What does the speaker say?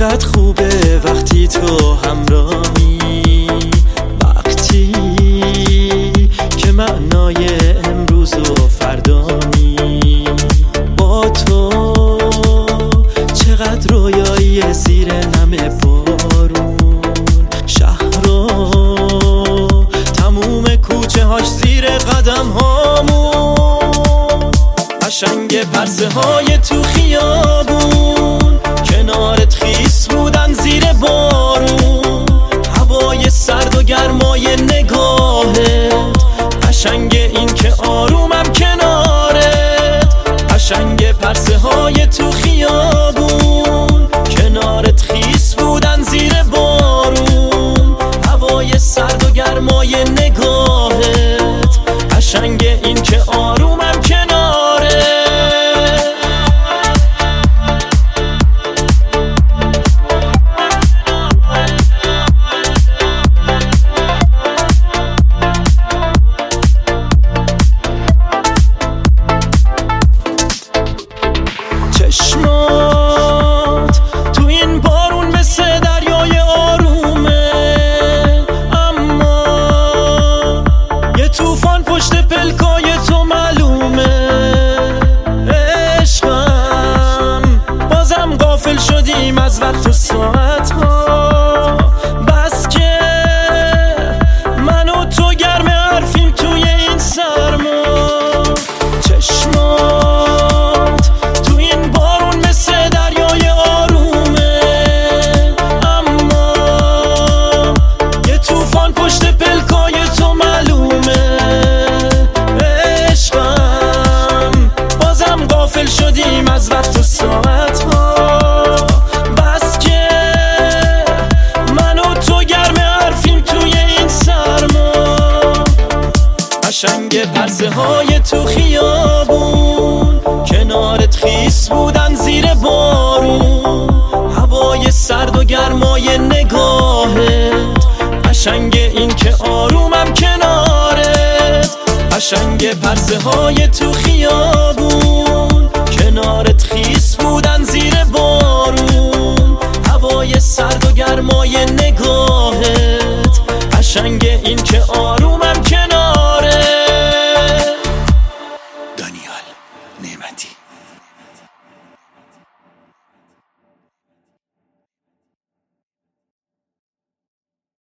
چقدر خوبه وقتی تو همراهی، وقتی که معنای امروز و فردانی. با تو چقدر رویایی زیر نم بارون، شهر و تموم کوچه هاش زیر قدم هامون. قشنگ پرسه های تو خیابون، کنارت خیس بودن زیر بارون. هوای سرد و گرمای نگاهت، قشنگ این که آرومم کنارت. قشنگ پرسه های تو خیابون، کنارت خیس بودن زیر بارون. هوای سرد و گرمای نگاهت، قشنگ این که آرومم کنارت. چشمات تو این بارون مثل دریای آرومه، اما یه طوفان پشت پلکای تو معلومه. عشقم بازم غافل شدیم از وقت و ساعت ها، بس که من و تو گرم حرفیم توی این سرما. چشمات تو این بارون مثل دریای آرومه، اما یه طوفان پشت پلکای تو معلومه. عشقم بازم غافل شدیم از وقت و ساعت ها، بس که من و تو گرم حرفیم توی این سرما. قشنگ پرسه های تو خیابون، کنارت خیس بودن زیر بارون. هوای سرد و گرمای نگاهت، قشنگ این که آرومم کنارت. قشنگ پرسه های تو خیابون، کنارت خیس بودن زیر بارون. هوای سرد و گرمای نگاهت، قشنگ این که آرومم کنارت. دانیال نعمتی.